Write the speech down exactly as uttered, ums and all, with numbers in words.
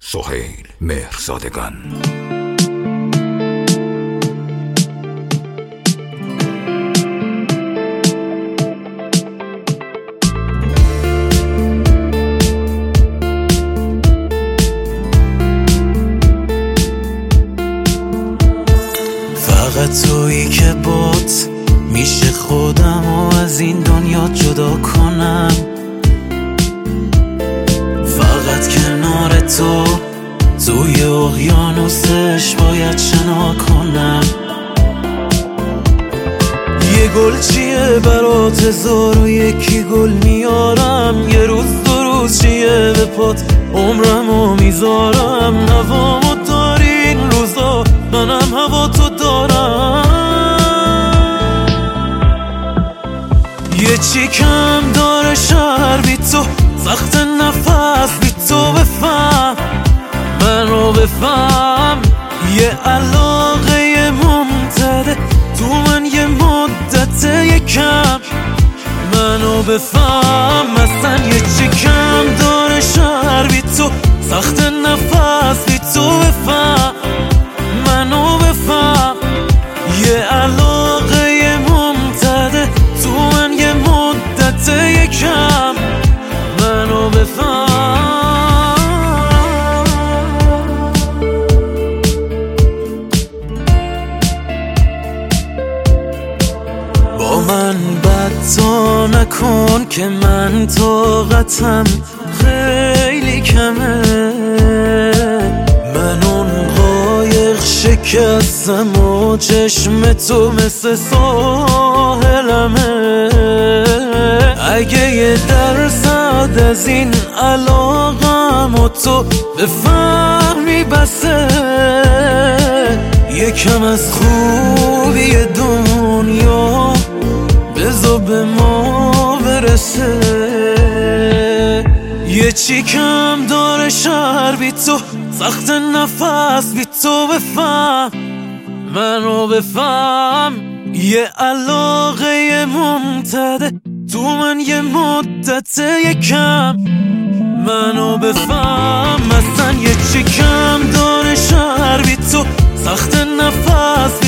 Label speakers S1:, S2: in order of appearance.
S1: سهیل مهرزادگان.
S2: فقط تویی که بات میشه خودم و از این دنیا جدا کنم، فقط کنار تو توی اقیانوسش باید شنا کنم. یه گل چیه برات هزار و یکی گل میارم، یه روز دو روز چیه به پات عمرمو میذارم. نوامو داری این روزا، منم هوا تو دارم. یه چی کم داره شهر بی تو، سخت نفس بی تو، بفهم منو بفهم. یه علاقه ممتده تو من یه مدت یکم، منو بفهم. مثلا یه چی کم داره شهر بی تو، سخت نفس بی تو، بفهم منو بفهم. یه علاقه ممتده تو من یه مدت یکم، منو بفهم. با من بد تو نکن که من طاقتم خیلی کمه. من اون قایق شکستم و چشم تو مثل ساحلمه. اگه یه درصد از این علاقم و تو بفهمی بسه، یکم از خوبی دنیا بذار به ما برسه. یه چی کم داره شهر بی تو، سخت نفس بی تو، بفهم منو بفهم. یه علاقه ممتده تو من یه مدت یکم، منو بفهم. مثلا یه چی کم داره شهر بی تو، سخت نفس